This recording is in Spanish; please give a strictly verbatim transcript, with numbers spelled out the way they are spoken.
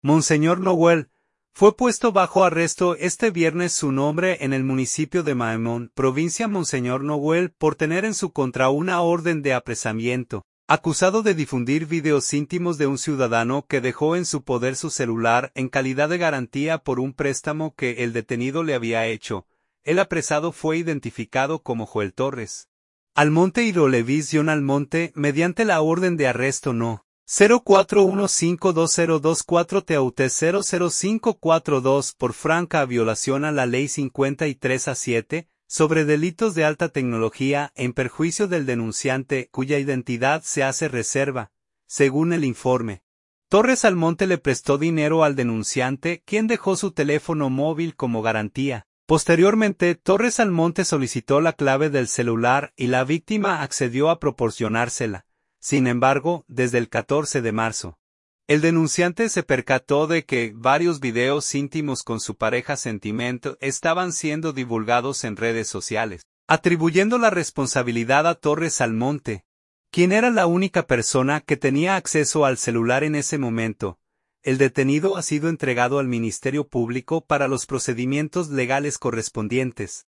Monseñor Noel fue puesto bajo arresto este viernes su nombre en el municipio de Maemón, provincia Monseñor Noel, por tener en su contra una orden de apresamiento, acusado de difundir videos íntimos de un ciudadano que dejó en su poder su celular en calidad de garantía por un préstamo que el detenido le había hecho. El apresado fue identificado como Joel Torres Almonte y Rolevisión Almonte mediante la orden de arresto no. cero cuatro uno cinco dos cero dos cuatro T U T cero cero cinco cuatro dos por franca violación a la Ley cincuenta y tres A siete, sobre delitos de alta tecnología en perjuicio del denunciante cuya identidad se hace reserva, según el informe. Torres Almonte le prestó dinero al denunciante, quien dejó su teléfono móvil como garantía. Posteriormente, Torres Almonte solicitó la clave del celular y la víctima accedió a proporcionársela. Sin embargo, desde el catorce de marzo, el denunciante se percató de que varios videos íntimos con su pareja sentimental estaban siendo divulgados en redes sociales, atribuyendo la responsabilidad a Torres Almonte, quien era la única persona que tenía acceso al celular en ese momento. El detenido ha sido entregado al Ministerio Público para los procedimientos legales correspondientes.